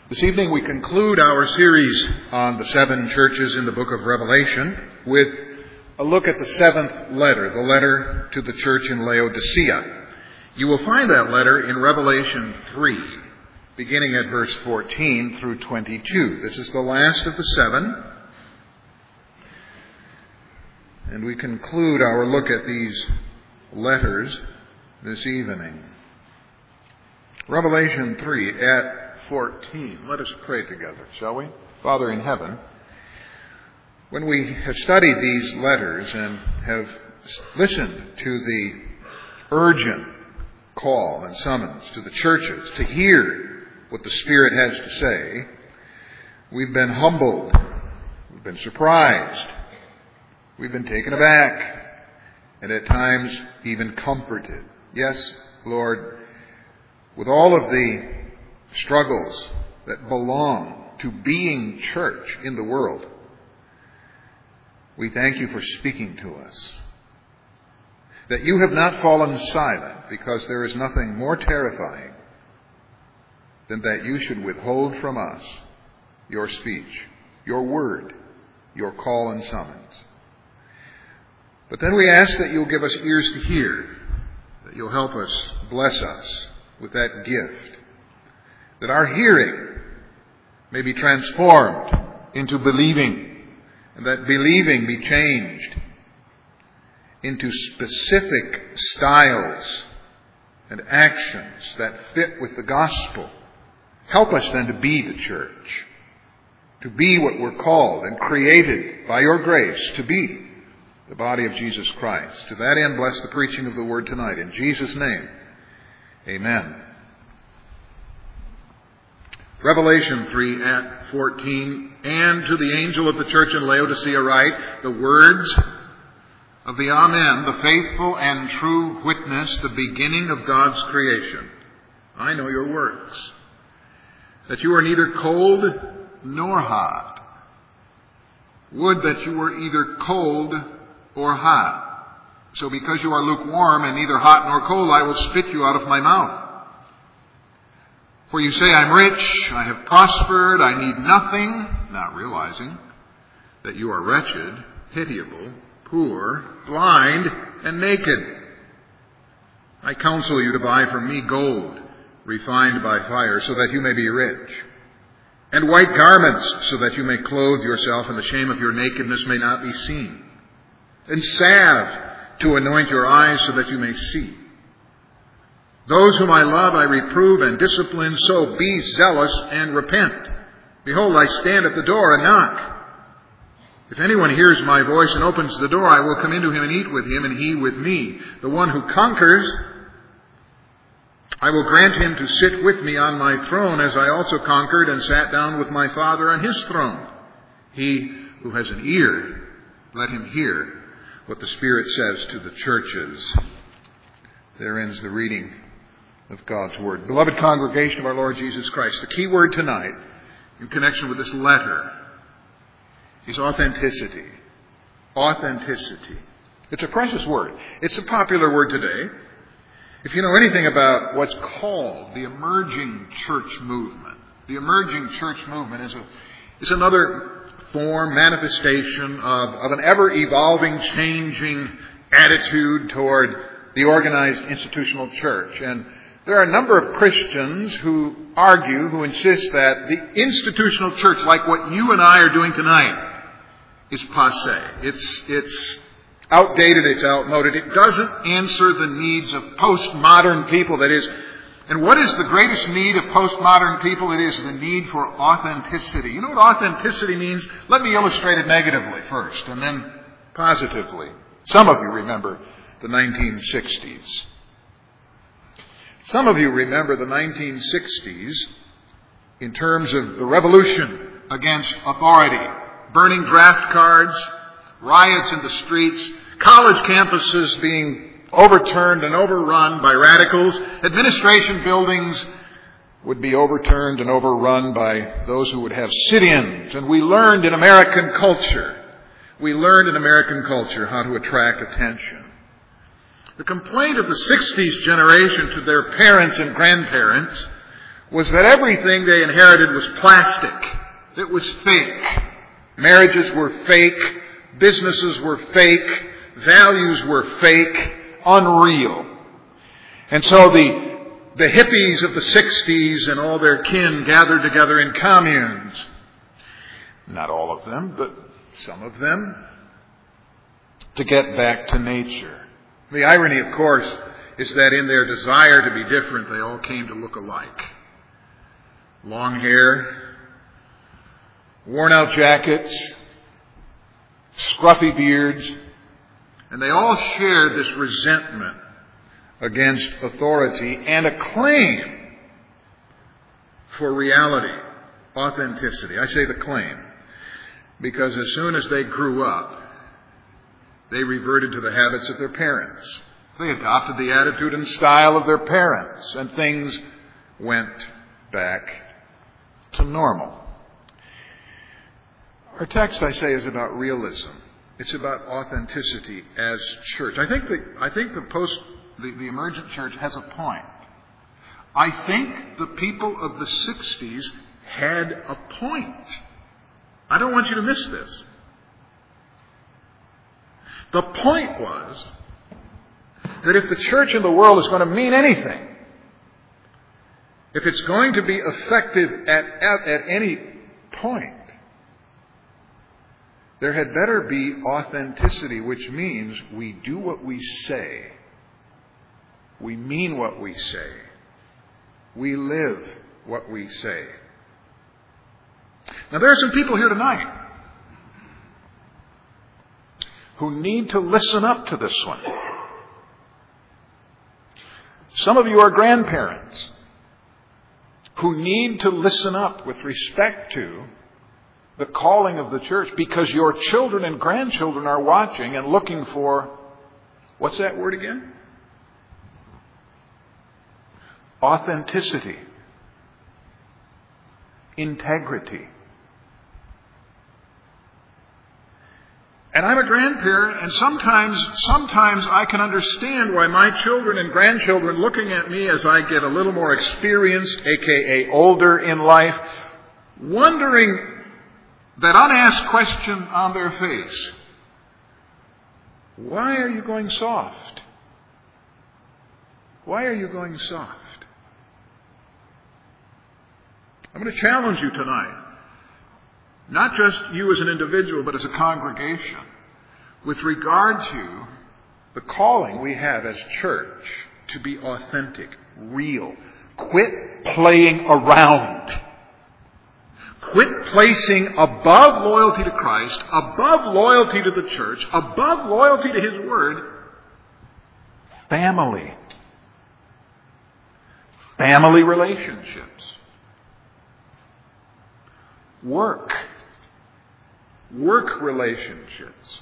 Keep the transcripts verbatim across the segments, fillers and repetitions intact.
This evening we conclude our series on the seven churches in the book of Revelation with a look at the seventh letter, the letter to the church in Laodicea. You will find that letter in Revelation three, beginning at verse fourteen through twenty-two. This is the last of the seven. And we conclude our look at these letters this evening. Revelation three at fourteen. Let us pray together, shall we? Father in heaven, when we have studied these letters and have listened to the urgent call and summons to the churches to hear what the Spirit has to say, we've been humbled, we've been surprised, we've been taken aback, and at times even comforted. Yes, Lord, with all of the struggles that belong to being church in the world, we thank you for speaking to us. That you have not fallen silent, because there is nothing more terrifying than that you should withhold from us your speech, your word, your call and summons. But then we ask that you'll give us ears to hear, that you'll help us, bless us with that gift, that our hearing may be transformed into believing, and that believing be changed into specific styles and actions that fit with the gospel. Help us then to be the church, to be what we're called and created by your grace to be, the body of Jesus Christ. To that end, bless the preaching of the word tonight. In Jesus' name, amen. Revelation three at fourteen, and to the angel of the church in Laodicea write, the words of the Amen, the faithful and true witness, the beginning of God's creation. I know your works, that you are neither cold nor hot. Would that you were either cold or hot. So because you are lukewarm and neither hot nor cold, I will spit you out of my mouth. For you say, I'm rich, I have prospered, I need nothing, not realizing that you are wretched, pitiable, poor, blind, and naked. I counsel you to buy from me gold, refined by fire, so that you may be rich, and white garments, so that you may clothe yourself, and the shame of your nakedness may not be seen, and salve to anoint your eyes, so that you may see. Those whom I love I reprove and discipline, so be zealous and repent. Behold, I stand at the door and knock. If anyone hears my voice and opens the door, I will come into him and eat with him, and he with me. The one who conquers, I will grant him to sit with me on my throne, as I also conquered and sat down with my Father on his throne. He who has an ear, let him hear what the Spirit says to the churches. There ends the reading of God's Word. Beloved congregation of our Lord Jesus Christ, the key word tonight in connection with this letter is authenticity. Authenticity. It's a precious word. It's a popular word today. If you know anything about what's called the emerging church movement, the emerging church movement is a is another form, manifestation of, of an ever-evolving, changing attitude toward the organized institutional church. And there are a number of Christians who argue, who insist that the institutional church, like what you and I are doing tonight, is passé. It's, it's outdated, it's outmoded. It doesn't answer the needs of postmodern people. That is, and what is the greatest need of postmodern people? It is the need for authenticity. You know what authenticity means? Let me illustrate it negatively first, and then positively. Some of you remember the nineteen sixties. Some of you remember the nineteen sixties in terms of the revolution against authority, burning draft cards, riots in the streets, college campuses being overturned and overrun by radicals, administration buildings would be overturned and overrun by those who would have sit-ins. And we learned in American culture, we learned in American culture how to attract attention. The complaint of the sixties generation to their parents and grandparents was that everything they inherited was plastic. It was fake. Marriages were fake. Businesses were fake. Values were fake. Unreal. And so the, the hippies of the sixties and all their kin gathered together in communes. Not all of them, but some of them, to get back to nature. The irony, of course, is that in their desire to be different, they all came to look alike. Long hair, worn-out jackets, scruffy beards, and they all shared this resentment against authority and a claim for reality, authenticity. I say the claim because as soon as they grew up, they reverted to the habits of their parents. They adopted the attitude and style of their parents, and things went back to normal. Our text, I say, is about realism. It's about authenticity as church. I think the I think the post the, the emergent church has a point. I think the people of the sixties had a point. I don't want you to miss this. The point was that if the church in the world is going to mean anything, if it's going to be effective at, at, at any point, there had better be authenticity, which means we do what we say. We mean what we say. We live what we say. Now, there are some people here tonight who need to listen up to this one. Some of you are grandparents who need to listen up with respect to the calling of the church, because your children and grandchildren are watching and looking for, what's that word again? Authenticity. Integrity. And I'm a grandparent, and sometimes, sometimes I can understand why my children and grandchildren, looking at me as I get a little more experienced, aka older in life, wondering that unasked question on their face. Why are you going soft? Why are you going soft? I'm going to challenge you tonight. Not just you as an individual, but as a congregation, with regard to the calling we have as church to be authentic, real. Quit playing around. Quit placing above loyalty to Christ, above loyalty to the church, above loyalty to His Word, family. Family relationships. Work. Work relationships.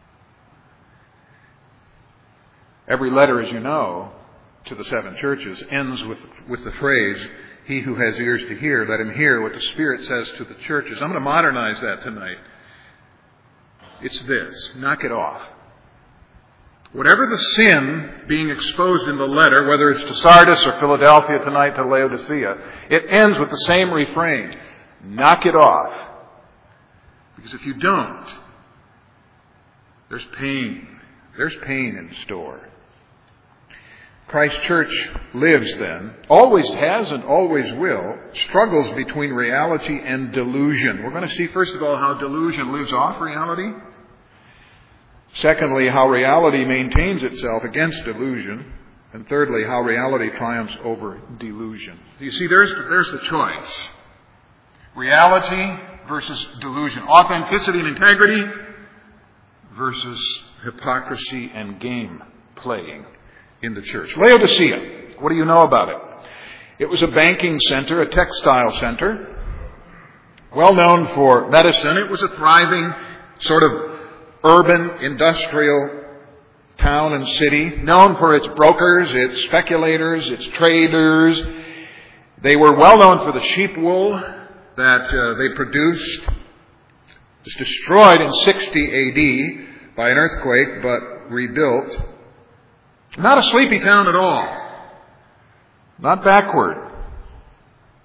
Every letter, as you know, to the seven churches ends with, with the phrase, "He who has ears to hear, let him hear what the Spirit says to the churches." I'm going to modernize that tonight. It's this. Knock it off. Whatever the sin being exposed in the letter, whether it's to Sardis or Philadelphia tonight to Laodicea, it ends with the same refrain. Knock it off. Because if you don't, there's pain. There's pain in store. Christ Church lives then, always has and always will, struggles between reality and delusion. We're going to see, first of all, how delusion lives off reality. Secondly, how reality maintains itself against delusion. And thirdly, how reality triumphs over delusion. You see, there's the, there's the choice. Reality versus delusion. Authenticity and integrity versus hypocrisy and game playing in the church. Laodicea, what do you know about it? It was a banking center, a textile center, well known for medicine. It was a thriving sort of urban industrial town and city, known for its brokers, its speculators, its traders. They were well known for the sheep wool that uh, they produced. It was destroyed in sixty A D by an earthquake, but rebuilt. Not a sleepy town at all. Not backward.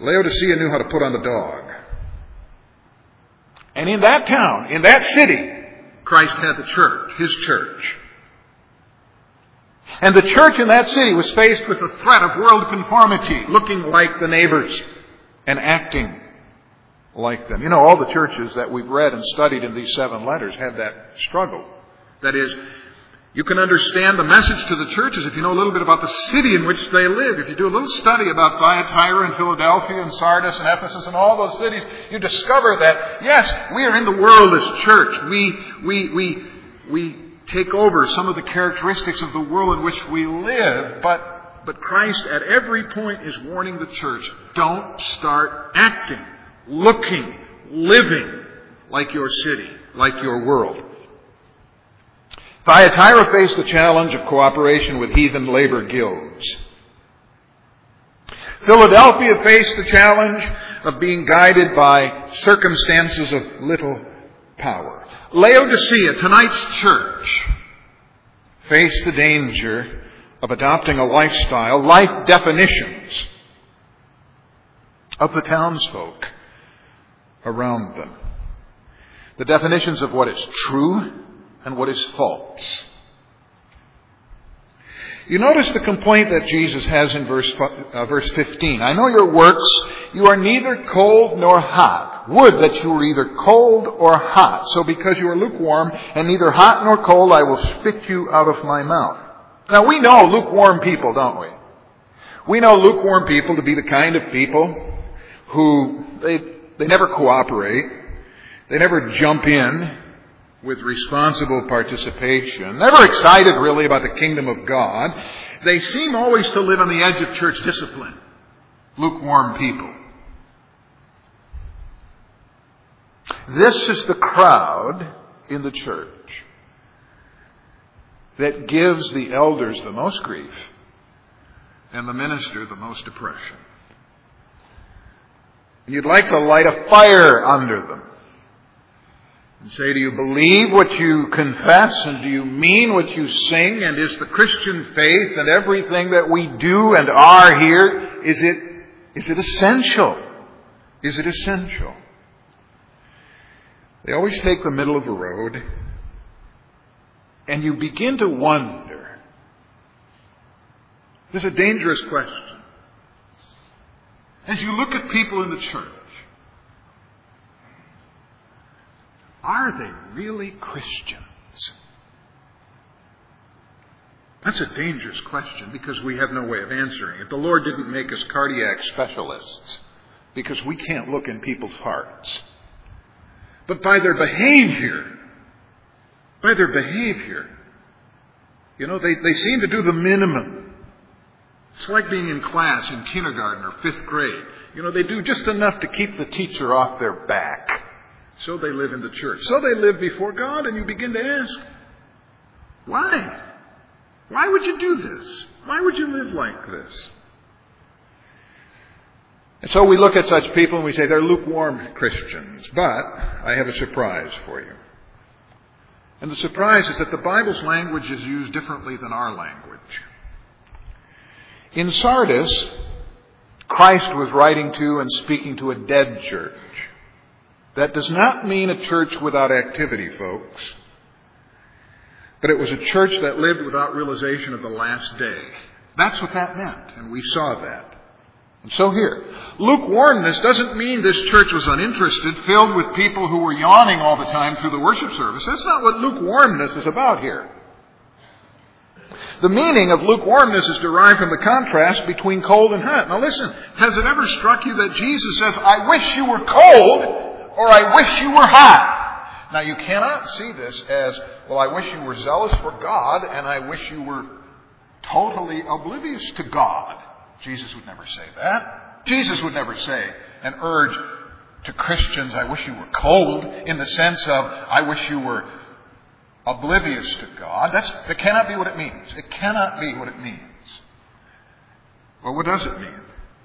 Laodicea knew how to put on the dog. And in that town, in that city, Christ had the church, His church. And the church in that city was faced with the threat of world conformity, looking like the neighbors and acting like them. You know, all the churches that we've read and studied in these seven letters had that struggle. That is, you can understand the message to the churches if you know a little bit about the city in which they live. If you do a little study about Thyatira and Philadelphia and Sardis and Ephesus and all those cities, you discover that, yes, we are in the world as church. We, we, we, we take over some of the characteristics of the world in which we live, but, but Christ at every point is warning the church, don't start acting, looking, living like your city, like your world. Thyatira faced the challenge of cooperation with heathen labor guilds. Philadelphia faced the challenge of being guided by circumstances of little power. Laodicea, tonight's church, faced the danger of adopting a lifestyle, life definitions of the townsfolk around them. The definitions of what is true and what is false. You notice the complaint that Jesus has in verse uh, verse fifteen. I know your works. You are neither cold nor hot. Would that you were either cold or hot. So because you are lukewarm and neither hot nor cold, I will spit you out of my mouth. Now we know lukewarm people, don't we? We know lukewarm people to be the kind of people who they they never cooperate. They never jump in with responsible participation, never excited really about the kingdom of God. They seem always to live on the edge of church discipline. Lukewarm people. This is the crowd in the church that gives the elders the most grief and the minister the most depression. And you'd like to light a fire under them. And say, do you believe what you confess? And do you mean what you sing? And is the Christian faith and everything that we do and are here, is it, is it essential? Is it essential? They always take the middle of the road. And you begin to wonder. This is a dangerous question. As you look at people in the church, are they really Christians? That's a dangerous question because we have no way of answering it. The Lord didn't make us cardiac specialists because we can't look in people's hearts. But by their behavior, by their behavior, you know, they, they seem to do the minimum. It's like being in class in kindergarten or fifth grade. You know, they do just enough to keep the teacher off their back. So they live in the church. So they live before God, and you begin to ask, why? Why would you do this? Why would you live like this? And so we look at such people and we say they're lukewarm Christians. But I have a surprise for you. And the surprise is that the Bible's language is used differently than our language. In Sardis, Christ was writing to and speaking to a dead church. That does not mean a church without activity, folks. But it was a church that lived without realization of the last day. That's what that meant, and we saw that. And so here, lukewarmness doesn't mean this church was uninterested, filled with people who were yawning all the time through the worship service. That's not what lukewarmness is about here. The meaning of lukewarmness is derived from the contrast between cold and hot. Now listen, has it ever struck you that Jesus says, I wish you were cold, or I wish you were hot? Now you cannot see this as, well, I wish you were zealous for God, and I wish you were totally oblivious to God. Jesus would never say that. Jesus would never say and urge to Christians, I wish you were cold, in the sense of, I wish you were oblivious to God. That's, that cannot be what it means. It cannot be what it means. Well, what does it mean?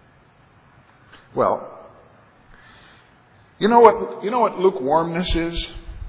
Well, You know what, you know what lukewarmness is?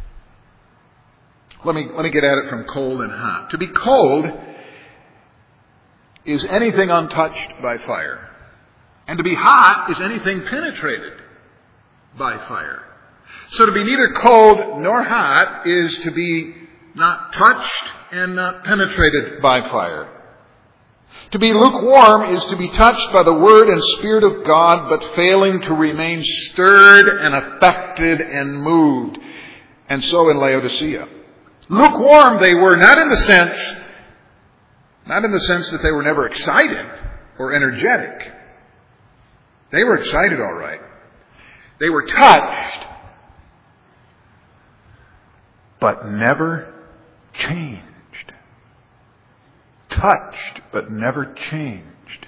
Let me, let me get at it from cold and hot. To be cold is anything untouched by fire. And to be hot is anything penetrated by fire. So to be neither cold nor hot is to be not touched and not penetrated by fire. To be lukewarm is to be touched by the Word and Spirit of God, but failing to remain stirred and affected and moved. And so in Laodicea. Lukewarm they were, not in the sense, not in the sense that they were never excited or energetic. They were excited, all right. They were touched, but never changed. Touched, but never changed.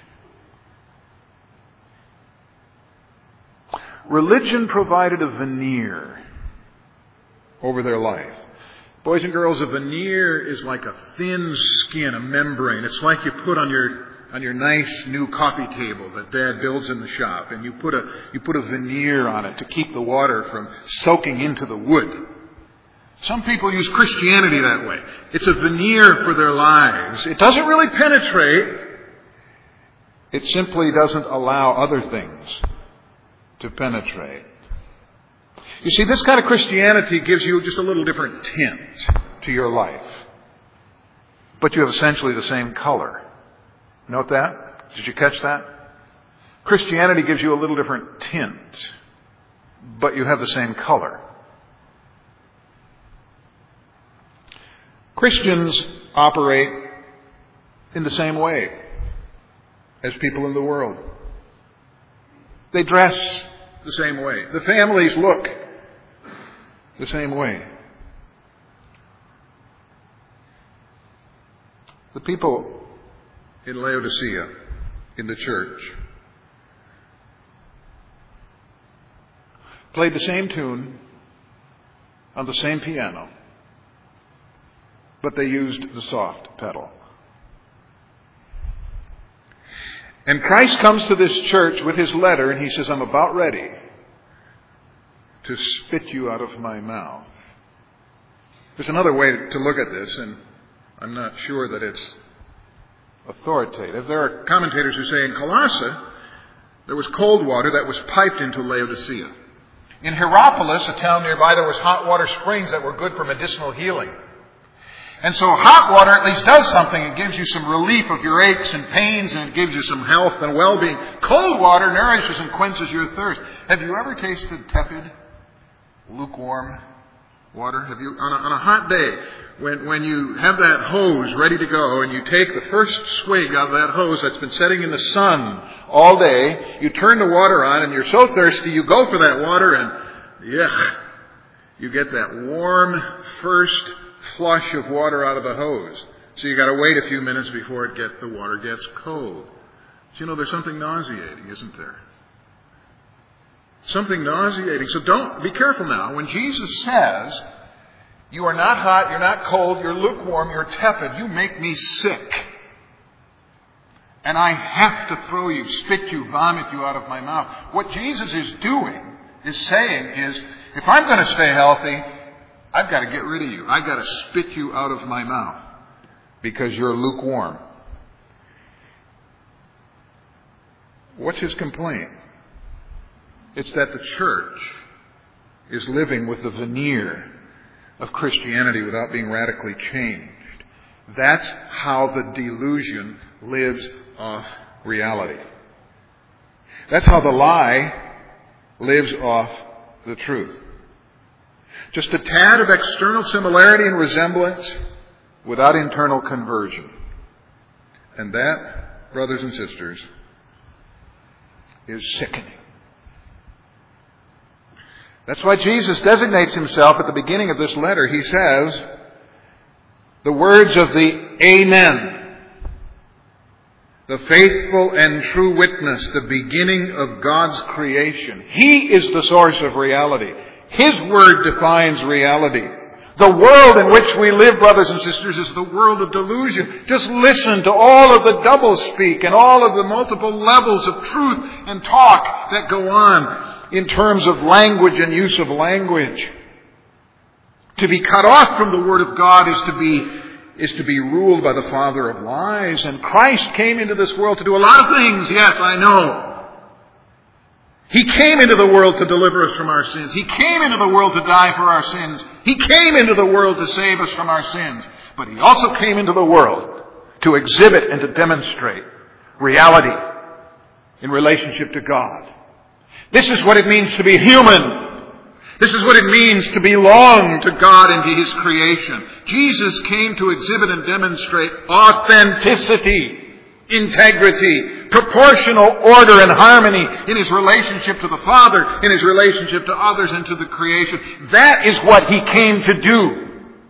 Religion provided a veneer over their life. Boys and girls, a veneer is like a thin skin, a membrane. It's like you put on your on your nice new coffee table that Dad builds in the shop, and you put a you put a veneer on it to keep the water from soaking into the wood. Some people use Christianity that way. It's a veneer for their lives. It doesn't really penetrate. It simply doesn't allow other things to penetrate. You see, this kind of Christianity gives you just a little different tint to your life. But you have essentially the same color. Note that? Did you catch that? Christianity gives you a little different tint, but you have the same color. Christians operate in the same way as people in the world. They dress the same way. The families look the same way. The people in Laodicea, in the church, played the same tune on the same piano, but they used the soft pedal. And Christ comes to this church with his letter and he says, I'm about ready to spit you out of my mouth. There's another way to look at this, and I'm not sure that it's authoritative. There are commentators who say in Colossae, there was cold water that was piped into Laodicea. In Hierapolis, a town nearby, there was hot water springs that were good for medicinal healing. And so hot water at least does something. It gives you some relief of your aches and pains, and it gives you some health and well-being. Cold water nourishes and quenches your thirst. Have you ever tasted tepid, lukewarm water? Have you, on a, on a hot day, when, when you have that hose ready to go and you take the first swig of that hose that's been setting in the sun all day, you turn the water on and you're so thirsty, you go for that water and, yuck, you get that warm first flush of water out of the hose. So you got to wait a few minutes before it get the water gets cold. So, you know, there's something nauseating, isn't there? Something nauseating. So don't, be careful now. When Jesus says, you are not hot, you're not cold, you're lukewarm, you're tepid, you make me sick. And I have to throw you, spit you, vomit you out of my mouth. What Jesus is doing, is saying is, if I'm going to stay healthy, I've got to get rid of you. I've got to spit you out of my mouth because you're lukewarm. What's his complaint? It's that the church is living with the veneer of Christianity without being radically changed. That's how the delusion lives off reality. That's how the lie lives off the truth. Just a tad of external similarity and resemblance without internal conversion. And that, brothers and sisters, is sickening. That's why Jesus designates himself at the beginning of this letter. He says, the words of the Amen, the faithful and true witness, the beginning of God's creation. He is the source of reality. His word defines reality. The world in which we live, brothers and sisters, is the world of delusion. Just listen to all of the doublespeak and all of the multiple levels of truth and talk that go on in terms of language and use of language. To be cut off from the Word of God is to be is to be ruled by the father of lies. And Christ came into this world to do a lot of things, yes, I know. He came into the world to deliver us from our sins. He came into the world to die for our sins. He came into the world to save us from our sins. But He also came into the world to exhibit and to demonstrate reality in relationship to God. This is what it means to be human. This is what it means to belong to God and to His creation. Jesus came to exhibit and demonstrate authenticity, integrity, proportional order and harmony in His relationship to the Father, in His relationship to others, and to the creation. That is what He came to do.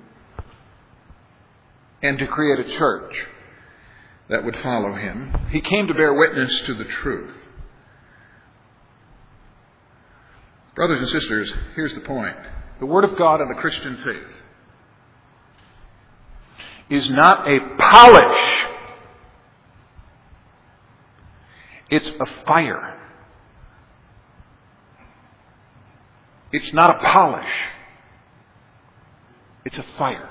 And to create a church that would follow Him. He came to bear witness to the truth. Brothers and sisters, here's the point. The Word of God and the Christian faith is not a polish. It's a fire. It's not a polish. It's a fire.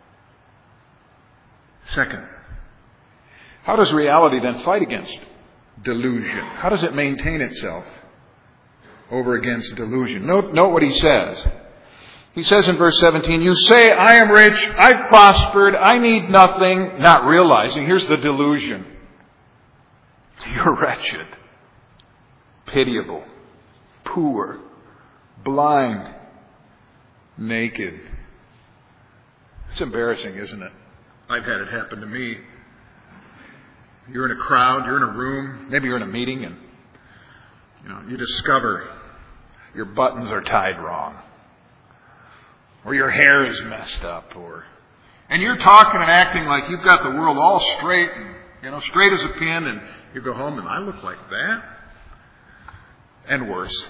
Second, how does reality then fight against delusion? How does it maintain itself over against delusion? Note, note what he says. He says in verse seventeen, you say, I am rich, I've prospered, I need nothing, not realizing, here's the delusion. You're wretched, pitiable, poor, blind, naked. It's embarrassing, isn't it? I've had it happen to me. You're in a crowd, you're in a room, maybe you're in a meeting, and you know, you discover your buttons are tied wrong, or your hair is messed up, or and you're talking and acting like you've got the world all straight, and, you know, straight as a pin, and you go home and I look like that, and worse.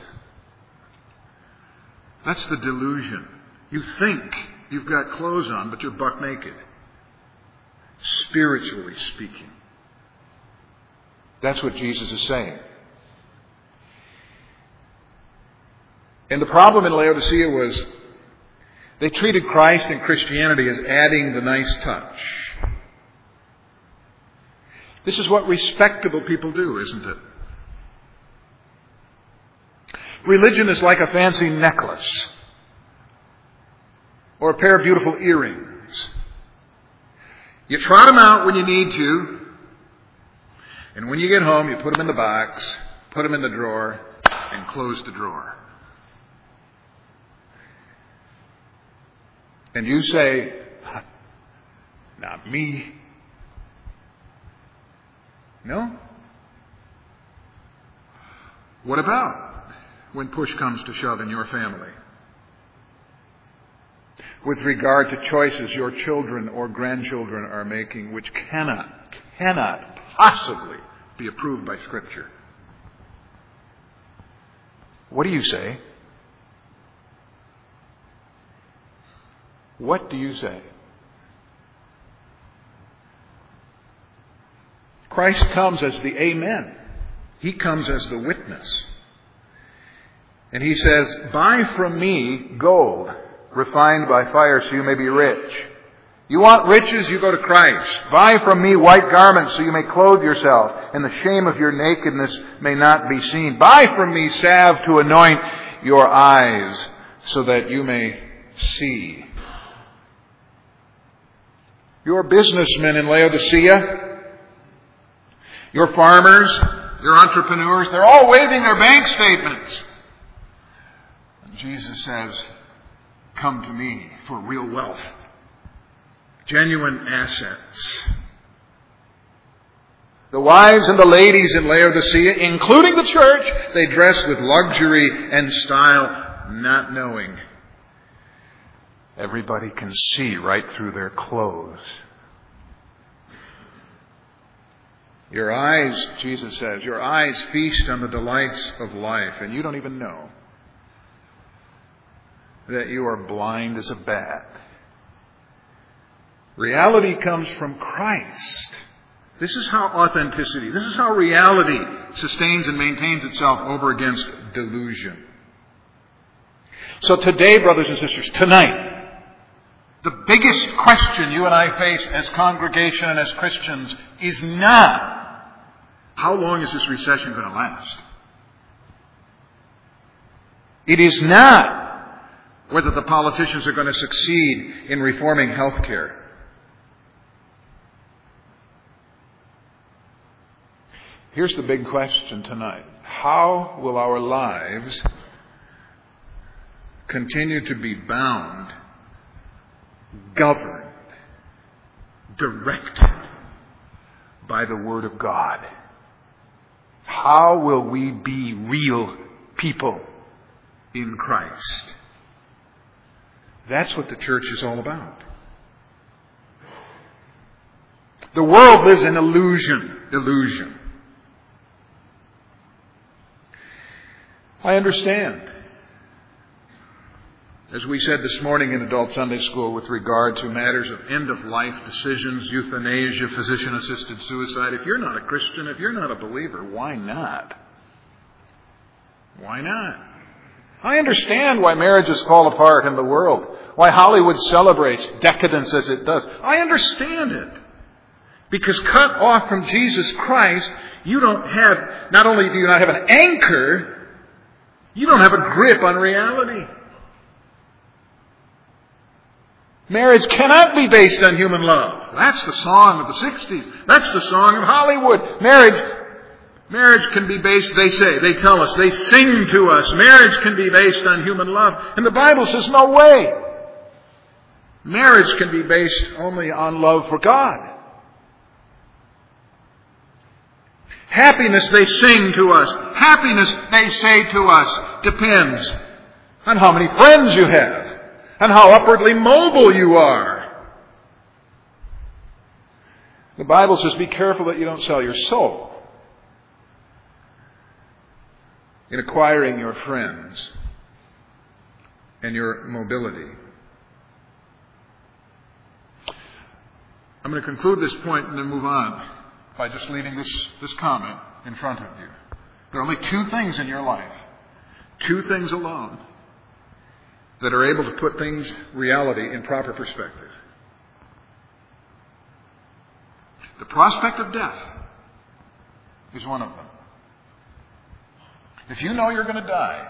That's the delusion. You think you've got clothes on, but you're buck naked. Spiritually speaking. That's what Jesus is saying. And the problem in Laodicea was they treated Christ and Christianity as adding the nice touch. This is what respectable people do, isn't it? Religion is like a fancy necklace or a pair of beautiful earrings. You trot them out when you need to, and when you get home, you put them in the box, put them in the drawer, and close the drawer. And you say, not me. No? What about when push comes to shove in your family? With regard to choices your children or grandchildren are making, which cannot, cannot possibly be approved by Scripture. What do you say? What do you say? Christ comes as the Amen. He comes as the witness. And He says, buy from me gold refined by fire so you may be rich. You want riches, you go to Christ. Buy from me white garments so you may clothe yourself, and the shame of your nakedness may not be seen. Buy from me salve to anoint your eyes so that you may see. Your businessmen in Laodicea, your farmers, your entrepreneurs, they're all waving their bank statements. And Jesus says, come to me for real wealth, genuine assets. The wives and the ladies in Laodicea, including the church, they dress with luxury and style, not knowing everybody can see right through their clothes. Your eyes, Jesus says, your eyes feast on the delights of life, and you don't even know that you are blind as a bat. Reality comes from Christ. This is how authenticity, this is how reality sustains and maintains itself over against delusion. So today, brothers and sisters, tonight, the biggest question you and I face as congregation and as Christians is not, how long is this recession going to last? It is not whether the politicians are going to succeed in reforming health care. Here's the big question tonight. How will our lives continue to be bound, governed, directed by the Word of God? How will we be real people in Christ? That's what the church is all about. The world lives in illusion, illusion. I understand. As we said this morning in Adult Sunday School with regard to matters of end-of-life decisions, euthanasia, physician-assisted suicide, if you're not a Christian, if you're not a believer, why not? Why not? I understand why marriages fall apart in the world, why Hollywood celebrates decadence as it does. I understand it. Because cut off from Jesus Christ, you don't have, not only do you not have an anchor, you don't have a grip on reality. Marriage cannot be based on human love. That's the song of the sixties. That's the song of Hollywood. Marriage, marriage can be based, they say, they tell us, they sing to us, marriage can be based on human love. And the Bible says, no way. Marriage can be based only on love for God. Happiness, they sing to us. Happiness, they say to us, depends on how many friends you have and how upwardly mobile you are. The Bible says, be careful that you don't sell your soul in acquiring your friends and your mobility. I'm going to conclude this point and then move on by just leaving this, this comment in front of you. There are only two things in your life, two things alone, that are able to put things, reality, in proper perspective. The prospect of death is one of them. If you know you're going to die,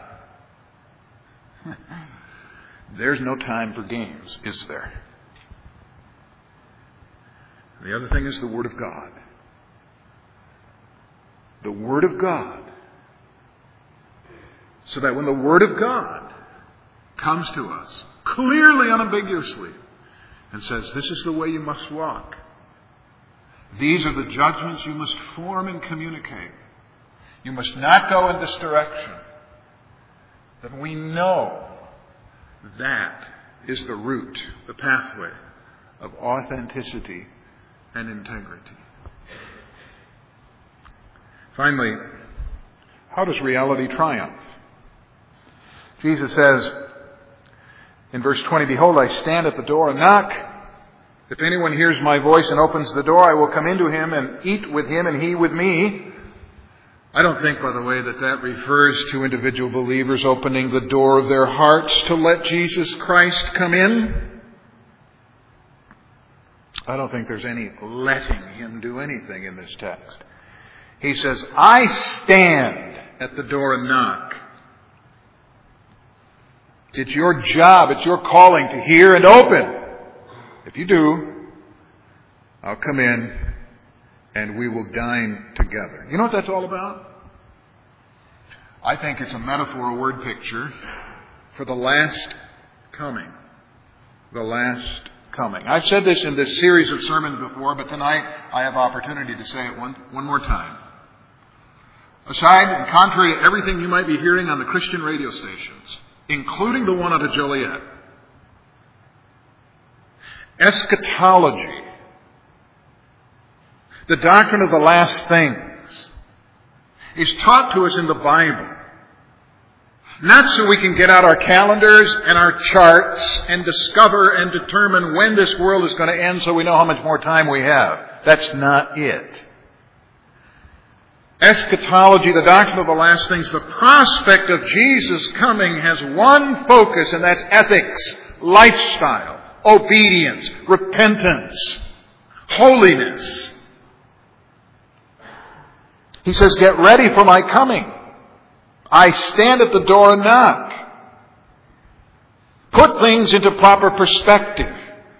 there's no time for games, is there? The other thing is the Word of God. The Word of God. So that when the Word of God comes to us, clearly, unambiguously, and says, this is the way you must walk. These are the judgments you must form and communicate. You must not go in this direction. That we know that is the route, the pathway of authenticity and integrity. Finally, how does reality triumph? Jesus says in verse twenty, behold, I stand at the door and knock. If anyone hears my voice and opens the door, I will come into him and eat with him and he with me. I don't think, by the way, that that refers to individual believers opening the door of their hearts to let Jesus Christ come in. I don't think there's any letting him do anything in this text. He says, I stand at the door and knock. It's your job, it's your calling to hear and open. If you do, I'll come in and we will dine together. You know what that's all about? I think it's a metaphor, a word picture for the last coming. The last coming. I've said this in this series of sermons before, but tonight I have opportunity to say it one, one more time. Aside and contrary to everything you might be hearing on the Christian radio stations, including the one out of Joliet, eschatology, the doctrine of the last things, is taught to us in the Bible. Not so we can get out our calendars and our charts and discover and determine when this world is going to end so we know how much more time we have. That's not it. Eschatology, the doctrine of the last things, the prospect of Jesus coming has one focus, and that's ethics, lifestyle, obedience, repentance, holiness. He says, get ready for my coming. I stand at the door and knock. Put things into proper perspective.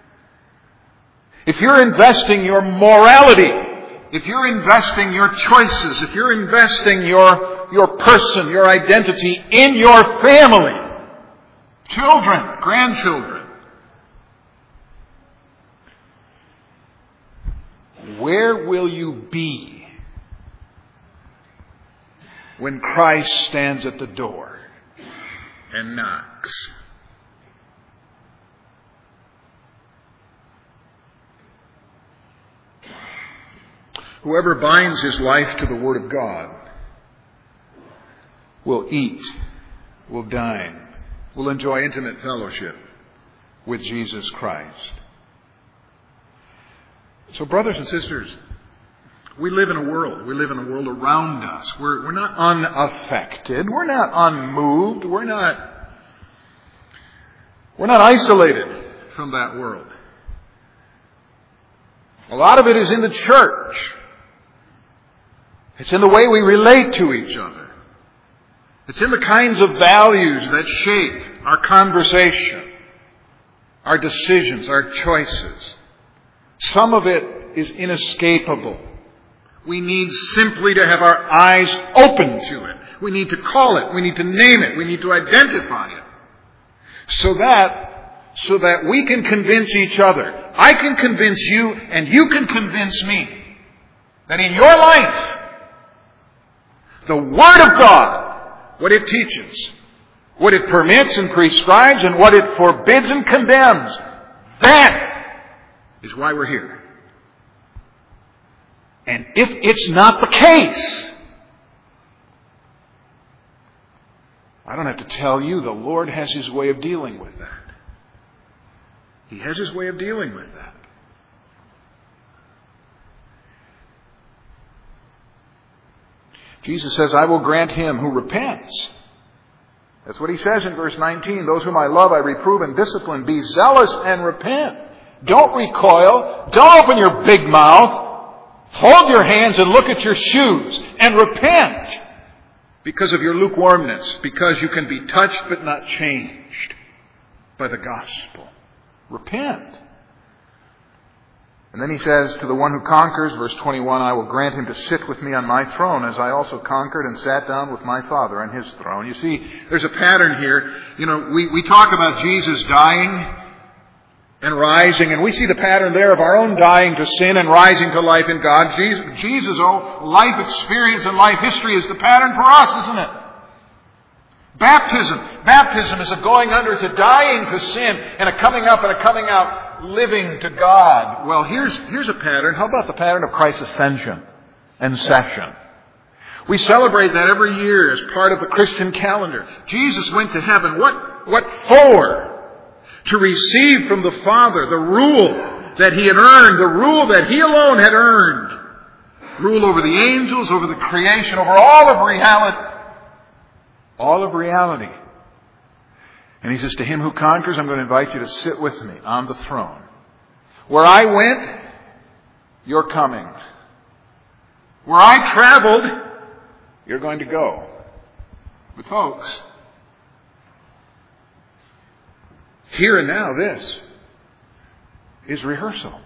If you're investing your morality, if you're investing your choices, if you're investing your, your person, your identity in your family, children, grandchildren, where will you be when Christ stands at the door and knocks? Whoever binds his life to the Word of God will eat, will dine, will enjoy intimate fellowship with Jesus Christ. So, brothers and sisters, we live in a world. We live in a world around us. We're, we're not unaffected. We're not unmoved. We're not, we're not isolated from that world. A lot of it is in the church. It's in the way we relate to each other. It's in the kinds of values that shape our conversation, our decisions, our choices. Some of it is inescapable. We need simply to have our eyes open to it. We need to call it. We need to name it. We need to identify it. So that, so that we can convince each other. I can convince you and you can convince me that in your life, the Word of God, what it teaches, what it permits and prescribes, and what it forbids and condemns, that is why we're here. And if it's not the case, I don't have to tell you, the Lord has His way of dealing with that. He has His way of dealing with that. Jesus says, I will grant him who repents. That's what He says in verse nineteen. Those whom I love, I reprove and discipline. Be zealous and repent. Don't recoil. Don't open your big mouth. Hold your hands and look at your shoes and repent. Because of your lukewarmness. Because you can be touched but not changed by the gospel. Repent. And then He says to the one who conquers, verse twenty-one, I will grant him to sit with me on my throne as I also conquered and sat down with my Father on His throne. You see, there's a pattern here. You know, we, we talk about Jesus dying and rising, and we see the pattern there of our own dying to sin and rising to life in God. Jesus, Jesus' own life experience and life history is the pattern for us, isn't it? Baptism. Baptism is a going under, it's a dying to sin, and a coming up and a coming out, living to God. Well, here's, here's a pattern. How about the pattern of Christ's ascension and session? We celebrate that every year as part of the Christian calendar. Jesus went to heaven. What, what for? To receive from the Father the rule that He had earned, the rule that He alone had earned. Rule over the angels, over the creation, over all of reality. All of reality. And He says, to him who conquers, I'm going to invite you to sit with me on the throne. Where I went, you're coming. Where I traveled, you're going to go. But folks, here and now, this is rehearsal.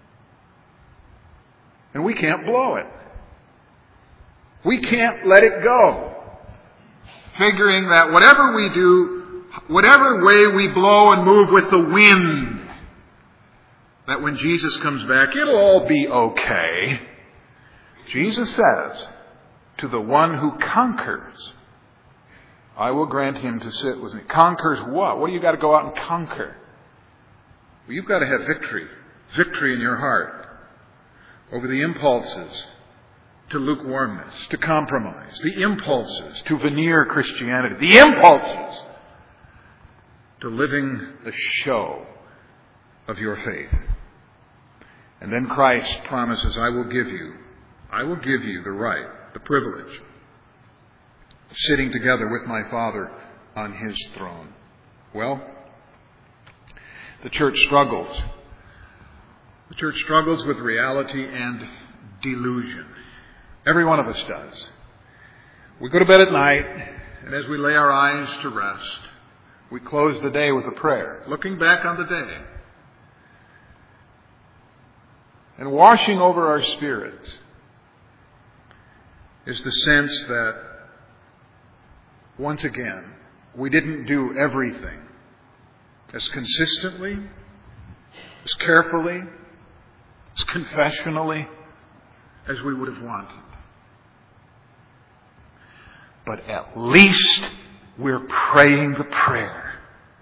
And we can't blow it. We can't let it go. Figuring that whatever we do, whatever way we blow and move with the wind, that when Jesus comes back, it'll all be okay. Jesus says, to the one who conquers, I will grant him to sit with me. Conquers what? What do you got to go out and conquer? Well, you've got to have victory. Victory in your heart over the impulses to lukewarmness, to compromise, the impulses to veneer Christianity, the impulses to living the show of your faith. And then Christ promises, I will give you, I will give you the right, the privilege of sitting together with my Father on His throne. Well, the church struggles. The church struggles with reality and delusion. Every one of us does. We go to bed at night, and as we lay our eyes to rest, We close the day with a prayer. Looking back on the day. And washing over our spirits is the sense that, once again, we didn't do everything as consistently, as carefully, as confessionally as we would have wanted. But at least we're praying the prayer.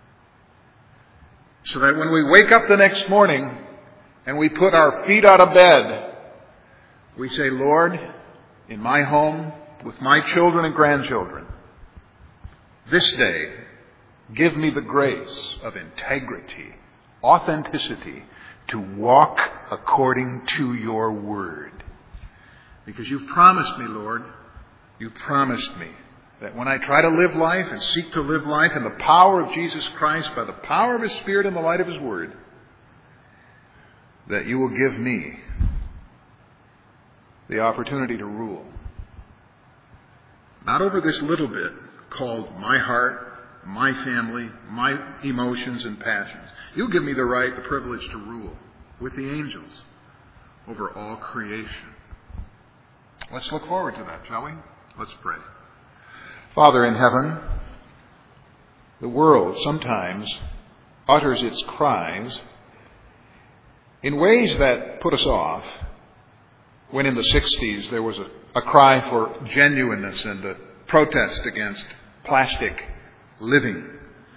So that when we wake up the next morning and we put our feet out of bed, we say, Lord, in my home, with my children and grandchildren, this day, give me the grace of integrity, authenticity, to walk according to your word. Because you've promised me, Lord, you've promised me that when I try to live life and seek to live life in the power of Jesus Christ, by the power of His Spirit and the light of His Word, that you will give me the opportunity to rule. Not over this little bit called my heart, my family, my emotions and passions. You'll give me the right, the privilege to rule with the angels over all creation. Let's look forward to that, shall we? Let's pray. Father in heaven, the world sometimes utters its cries in ways that put us off. When in the sixties there was a, a cry for genuineness and a protest against plastic living.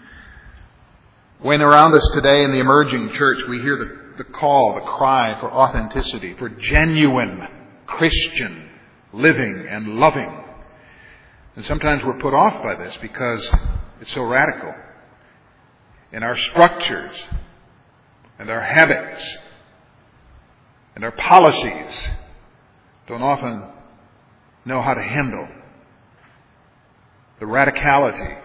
When around us today in the emerging church we hear the, the call, the cry for authenticity, for genuine Christian living and loving. And sometimes we're put off by this because it's so radical. And our structures and our habits and our policies don't often know how to handle the radicality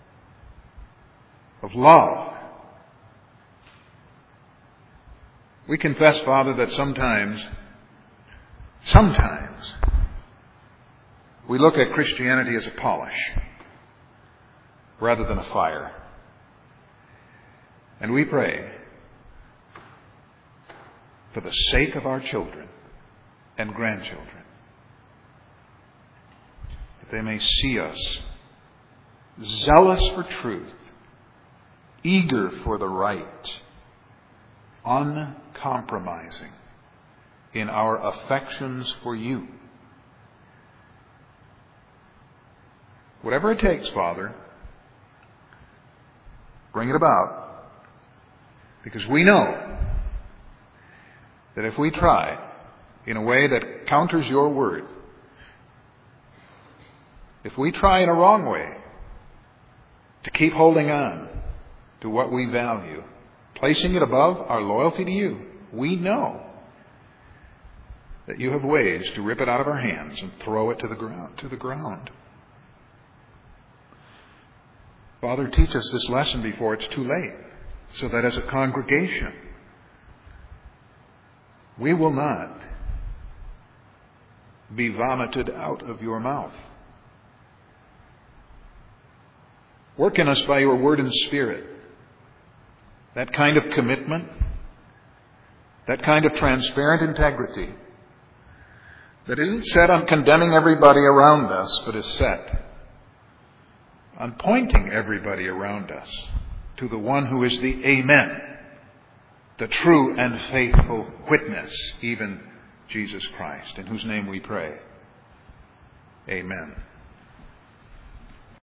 of love. We confess, Father, that sometimes, sometimes, we look at Christianity as a polish rather than a fire. And we pray for the sake of our children and grandchildren that they may see us zealous for truth, eager for the right, uncompromising in our affections for you. Whatever it takes, Father, bring it about. Because we know that if we try in a way that counters your word, if we try in a wrong way to keep holding on to what we value, placing it above our loyalty to you, we know that you have ways to rip it out of our hands and throw it to the ground, to the ground. Father, teach us this lesson before it's too late, so that as a congregation, we will not be vomited out of your mouth. Work in us by your word and spirit. That kind of commitment, that kind of transparent integrity that isn't set on condemning everybody around us, but is set on pointing everybody around us to the one who is the Amen, the true and faithful witness, even Jesus Christ, in whose name we pray. Amen.